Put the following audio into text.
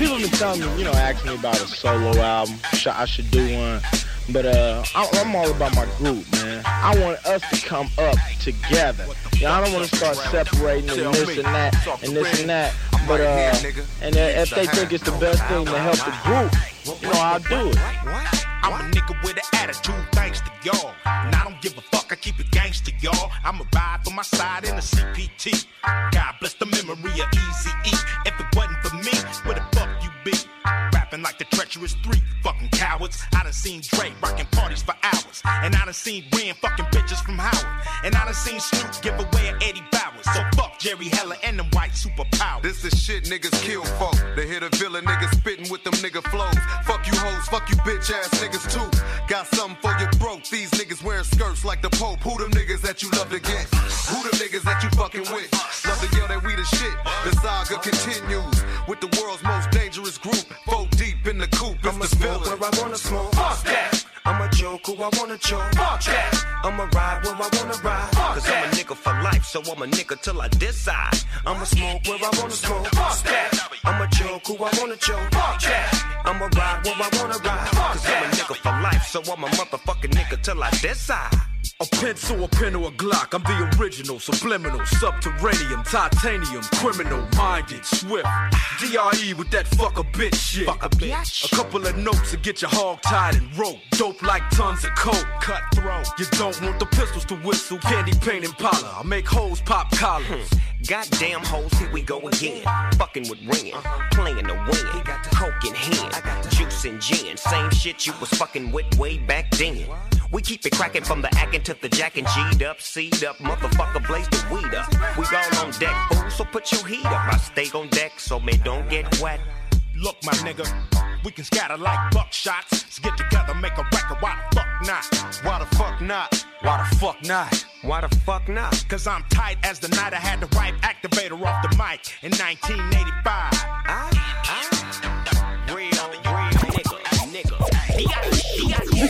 people been telling me, asking me about a solo album. I should do one. But I'm all about my group, man. I want us to come up together. I don't want to start separating and this and that and this and that. But and if they think it's the best thing to help the group, I'll do it. I'm a nigga with an attitude, thanks to y'all. And I don't give a fuck, I keep it gangsta, y'all. I'ma ride for my side in the CPT. God bless the memory of Eazy-E. If it wasn't for me, where the fuck you be? Rapping like the treacherous 3, fucking cowards. I done seen Dre rocking parties for hours. And I done seen Ren fucking bitches from Howard. And I done seen Snoop give away an Eddie Bowers. So fuck Jerry Heller and them white superpowers. This is shit niggas kill folk. They hit a villain niggas spitting with them nigga flows. Fuck you hoes, fuck you bitch ass niggas too. Got something for your broke. These niggas wearing skirts like the Pope. Who them niggas that you love to get? Who them niggas that you fucking with? Love to yell that we the shit. The saga continues with the world's most dangerous group. 4 deep in the coop. I'ma smoke where I wanna smoke. Fuck that. I'ma joke who I wanna joke. Fuck that. I'ma ride where I wanna ride. Cause I'm a nigga for life, so I'm a nigga till I decide. I'ma smoke where I wanna smoke. Fuck that. I'ma joke who I wanna joke. Fuck that. I'ma ride where I wanna ride. Cause I'm a nigga for life, so I'm a motherfucking nigga till I decide. A pencil, a pen, or a Glock. I'm the original, subliminal, subterranean, titanium, criminal, minded, swift. DRE with that fuck a bitch shit. Fuck a bitch. A couple of notes to get your hog tied and rope. Dope like tons of coke. Cutthroat. You don't want the pistols to whistle. Candy paint and Impala. I make hoes pop collars. Goddamn hoes, here we go again. Fucking with Ren, playing the win. Coke in hand, juice and gin. Same shit you was fucking with way back then. We keep it cracking from the acting to the jacking. G'd up, C'd up, motherfucker blaze the weed up. We all on deck, fool, so put your heat up. I stay on deck, so me don't get wet. Look, my nigga, we can scatter like buckshots. Let's get together, make a record, why the fuck not? Why the fuck not? Why the fuck not? Why the fuck not? Cause I'm tight as the night I had the right activator off the mic in 1985.